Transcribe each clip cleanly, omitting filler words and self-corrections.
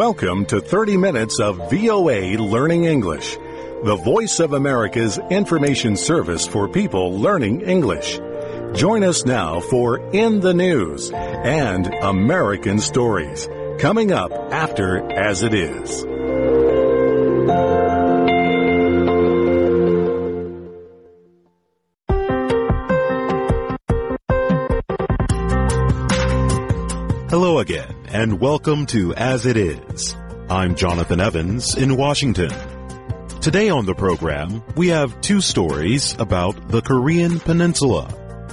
Welcome to 30 minutes of VOA Learning English, the voice of America's information service for people learning English. Join us now for In the News and American Stories, coming up after As It Is. Hello again, and welcome to As It Is. I'm Jonathan Evans in Washington. Today on the program, we have two stories about the Korean Peninsula.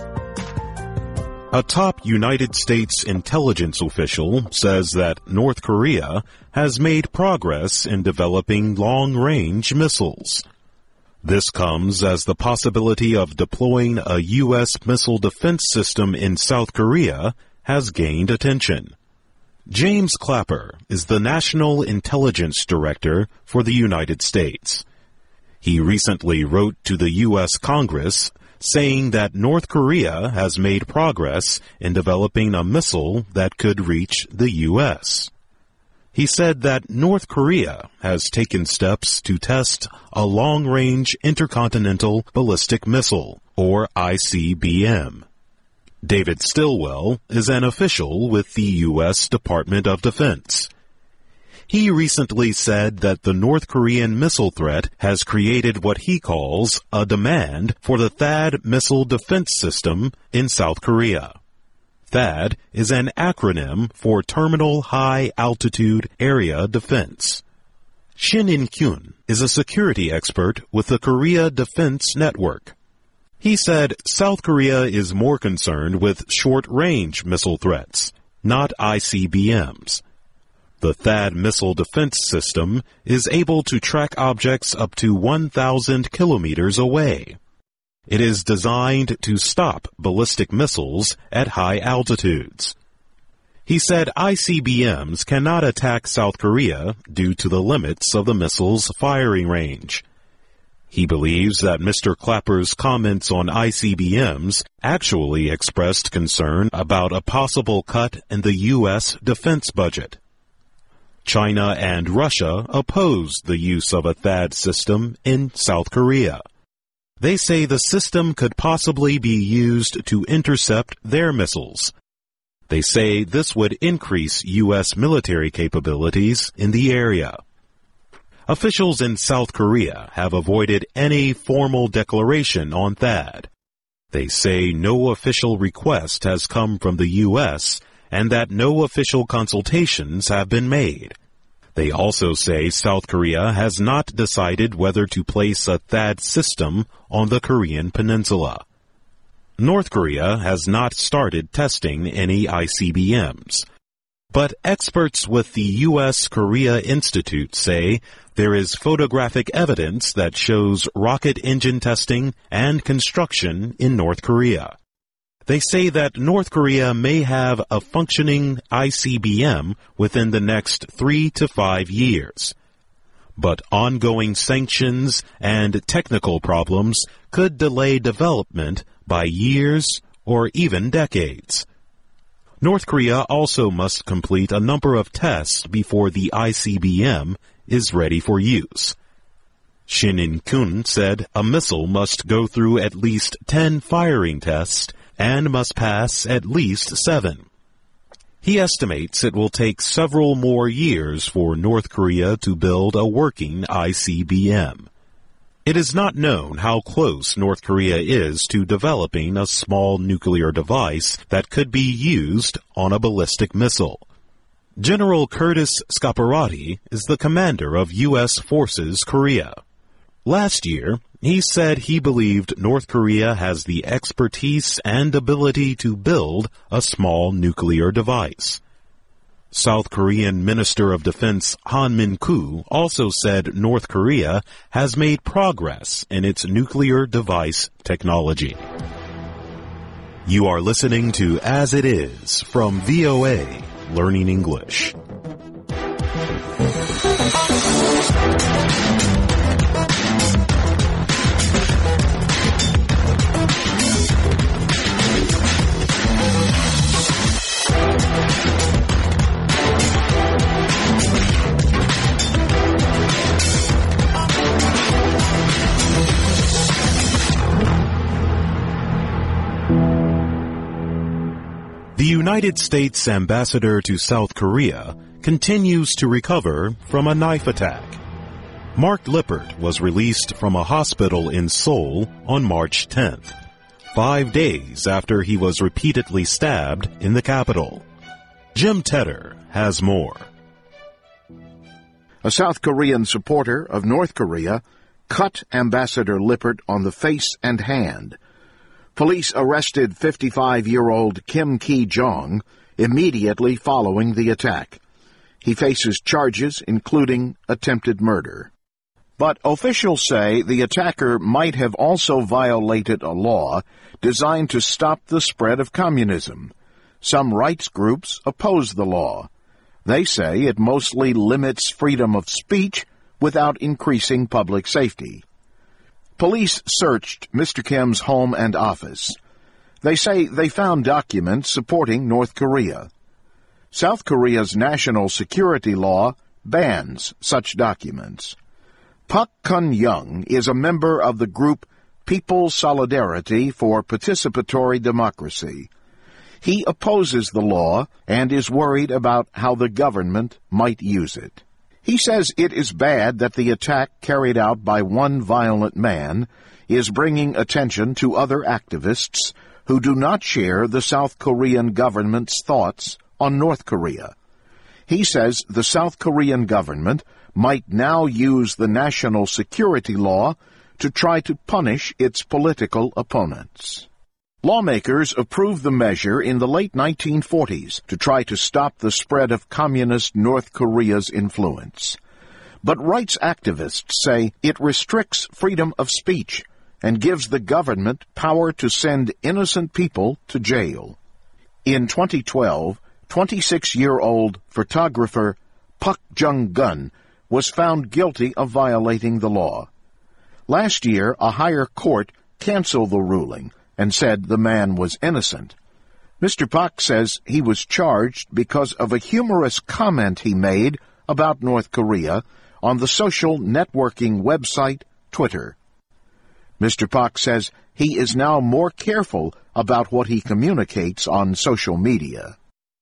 A top United States intelligence official says that North Korea has made progress in developing long-range missiles. This comes as the possibility of deploying a U.S. missile defense system in South Korea has gained attention. James Clapper is the National Intelligence Director for the United States. He recently wrote to the U.S. Congress saying that North Korea has made progress in developing a missile that could reach the U.S. He said that North Korea has taken steps to test a long-range intercontinental ballistic missile, or ICBM. David Stilwell is an official with the U.S. Department of Defense. He recently said that the North Korean missile threat has created what he calls a demand for the THAAD missile defense system in South Korea. THAAD is an acronym for Terminal High Altitude Area Defense. Shin In-kyun is a security expert with the Korea Defense Network. He said South Korea is more concerned with short-range missile threats, not ICBMs. The THAAD missile defense system is able to track objects up to 1,000 kilometers away. It is designed to stop ballistic missiles at high altitudes. He said ICBMs cannot attack South Korea due to the limits of the missile's firing range. He believes that Mr. Clapper's comments on ICBMs actually expressed concern about a possible cut in the U.S. defense budget. China and Russia opposed the use of a THAAD system in South Korea. They say the system could possibly be used to intercept their missiles. They say this would increase U.S. military capabilities in the area. Officials in South Korea have avoided any formal declaration on THAAD. They say no official request has come from the U.S. and that no official consultations have been made. They also say South Korea has not decided whether to place a THAAD system on the Korean Peninsula. North Korea has not started testing any ICBMs. But experts with the U.S. Korea Institute say there is photographic evidence that shows rocket engine testing and construction in North Korea. They say that North Korea may have a functioning ICBM within the next 3 to 5 years. But ongoing sanctions and technical problems could delay development by years or even decades. North Korea also must complete a number of tests before the ICBM is ready for use. Shin In-kyun said a missile must go through at least 10 firing tests and must pass at least 7. He estimates it will take several more years for North Korea to build a working ICBM. It is not known how close North Korea is to developing a small nuclear device that could be used on a ballistic missile. General Curtis Scaparrotti is the commander of U.S. Forces Korea. Last year, he said he believed North Korea has the expertise and ability to build a small nuclear device. South Korean Minister of Defense Han Min-koo also said North Korea has made progress in its nuclear device technology. You are listening to As It Is from VOA Learning English. United States ambassador to South Korea continues to recover from a knife attack. Mark Lippert was released from a hospital in Seoul on March 10th, 5 days after he was repeatedly stabbed in the capital. Jim Tedder has more. A South Korean supporter of North Korea cut Ambassador Lippert on the face and hand. Police arrested 55-year-old Kim Ki-jong immediately following the attack. He faces charges including attempted murder. But officials say the attacker might have also violated a law designed to stop the spread of communism. Some rights groups oppose the law. They say it mostly limits freedom of speech without increasing public safety. Police searched Mr. Kim's home and office. They say they found documents supporting North Korea. South Korea's national security law bans such documents. Park Kun-young is a member of the group People's Solidarity for Participatory Democracy. He opposes the law and is worried about how the government might use it. He says it is bad that the attack carried out by one violent man is bringing attention to other activists who do not share the South Korean government's thoughts on North Korea. He says the South Korean government might now use the national security law to try to punish its political opponents. Lawmakers approved the measure in the late 1940s to try to stop the spread of communist North Korea's influence. But rights activists say it restricts freedom of speech and gives the government power to send innocent people to jail. In 2012, 26-year-old photographer Park Jung-gun was found guilty of violating the law. Last year, a higher court canceled the ruling and said the man was innocent. Mr. Park says he was charged because of a humorous comment he made about North Korea on the social networking website Twitter. Mr. Park says he is now more careful about what he communicates on social media.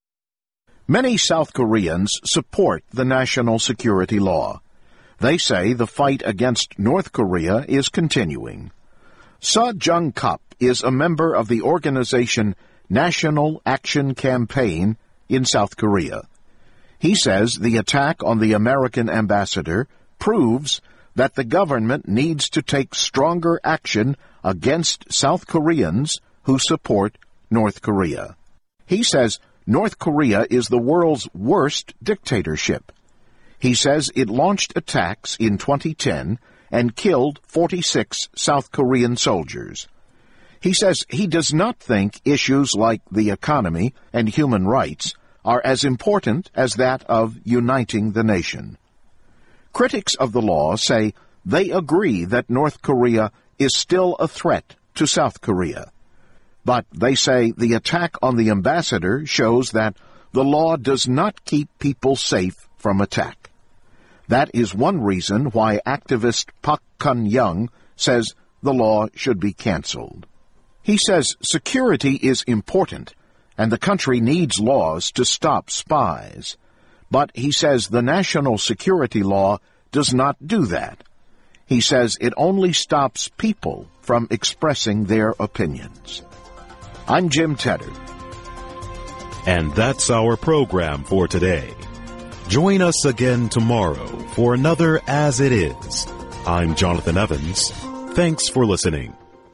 Many South Koreans support the national security law. They say the fight against North Korea is continuing. Seo Jung-kap is a member of the organization National Action Campaign in South Korea. He says the attack on the American ambassador proves that the government needs to take stronger action against South Koreans who support North Korea. He says North Korea is the world's worst dictatorship. He says it launched attacks in 2010 and killed 46 South Korean soldiers. He says he does not think issues like the economy and human rights are as important as that of uniting the nation. Critics of the law say they agree that North Korea is still a threat to South Korea. But they say the attack on the ambassador shows that the law does not keep people safe from attack. That is one reason why activist Park Kun-young says the law should be canceled. He says security is important, and the country needs laws to stop spies. But he says the national security law does not do that. He says it only stops people from expressing their opinions. I'm Jim Tedder. And that's our program for today. Join us again tomorrow for another As It Is. I'm Jonathan Evans. Thanks for listening.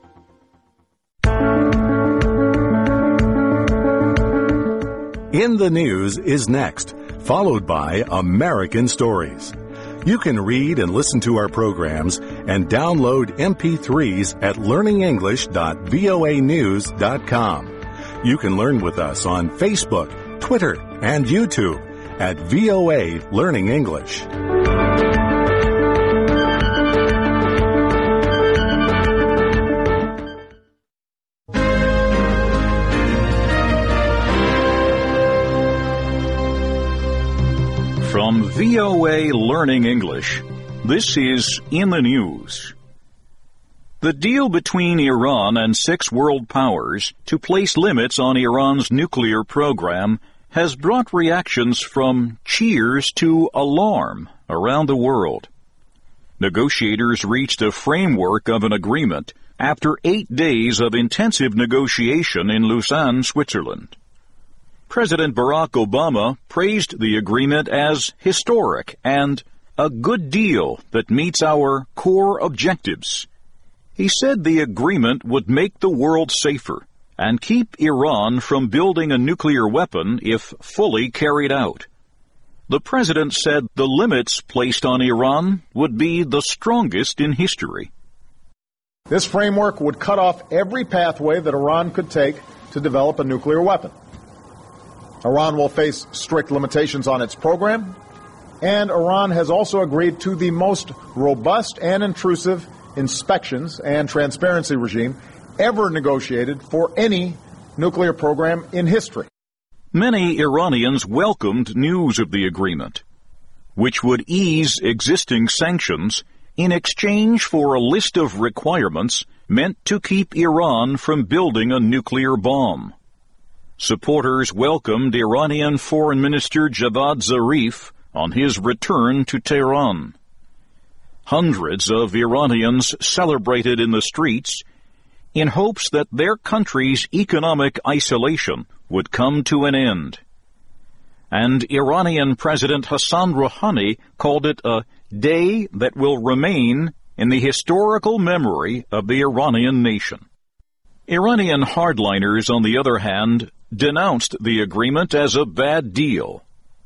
In the News is next, followed by American Stories. You can read and listen to our programs and download MP3s at learningenglish.voanews.com. You can learn with us on Facebook, Twitter, and YouTube at VOA Learning English. From VOA Learning English, this is In the News. The deal between Iran and 6 world powers to place limits on Iran's nuclear program has brought reactions from cheers to alarm around the world. Negotiators reached a framework of an agreement after 8 days of intensive negotiation in Lausanne, Switzerland. President Barack Obama praised the agreement as historic and a good deal that meets our core objectives. He said the agreement would make the world safer and keep Iran from building a nuclear weapon if fully carried out. The president said the limits placed on Iran would be the strongest in history. This framework would cut off every pathway that Iran could take to develop a nuclear weapon. Iran will face strict limitations on its program, and Iran has also agreed to the most robust and intrusive inspections and transparency regime ever negotiated for any nuclear program in history. Many Iranians welcomed news of the agreement, which would ease existing sanctions in exchange for a list of requirements meant to keep Iran from building a nuclear bomb. Supporters welcomed Iranian Foreign Minister Javad Zarif on his return to Tehran. Hundreds of Iranians celebrated in the streets in hopes that their country's economic isolation would come to an end. And Iranian President Hassan Rouhani called it a day that will remain in the historical memory of the Iranian nation. Iranian hardliners, on the other hand, denounced the agreement as a bad deal.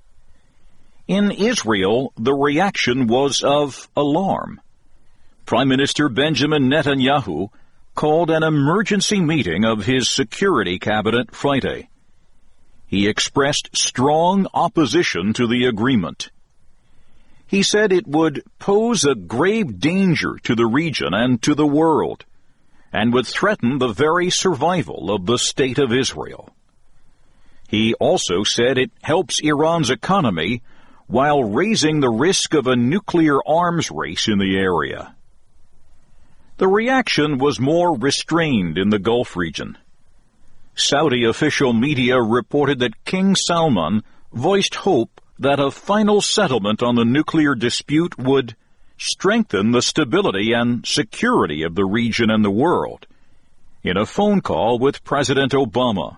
In Israel, the reaction was of alarm. Prime Minister Benjamin Netanyahu called an emergency meeting of his security cabinet Friday. He expressed strong opposition to the agreement. He said it would pose a grave danger to the region and to the world, and would threaten the very survival of the State of Israel. He also said it helps Iran's economy while raising the risk of a nuclear arms race in the area. The reaction was more restrained in the Gulf region. Saudi official media reported that King Salman voiced hope that a final settlement on the nuclear dispute would strengthen the stability and security of the region and the world in a phone call with President Obama.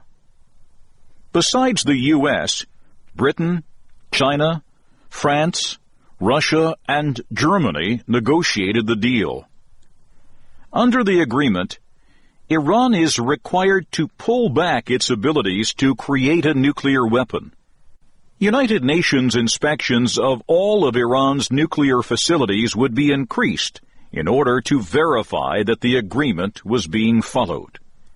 Besides the U.S., Britain, China, France, Russia, and Germany negotiated the deal. Under the agreement, Iran is required to pull back its abilities to create a nuclear weapon. United Nations inspections of all of Iran's nuclear facilities would be increased in order to verify that the agreement was being followed.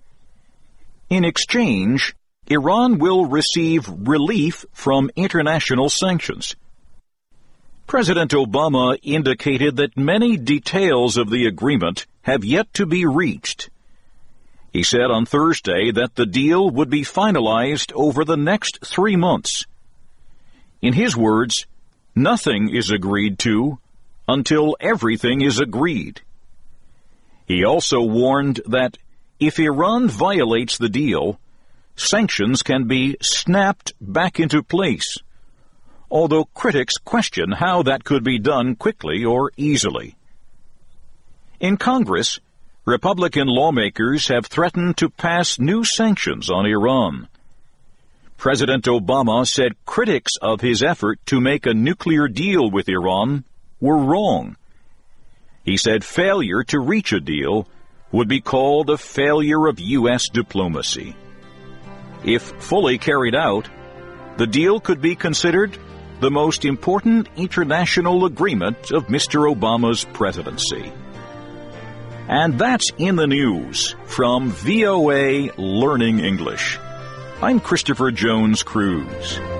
In exchange, Iran will receive relief from international sanctions. President Obama indicated that many details of the agreement have yet to be reached. He said on Thursday that the deal would be finalized over the next 3 months. In his words, nothing is agreed to until everything is agreed. He also warned that if Iran violates the deal, sanctions can be snapped back into place, although critics question how that could be done quickly or easily. In Congress, Republican lawmakers have threatened to pass new sanctions on Iran. President Obama said critics of his effort to make a nuclear deal with Iran were wrong. He said failure to reach a deal would be called a failure of U.S. diplomacy. If fully carried out, the deal could be considered the most important international agreement of Mr. Obama's presidency. And that's in the news from VOA Learning English. I'm Christopher Jones Cruz.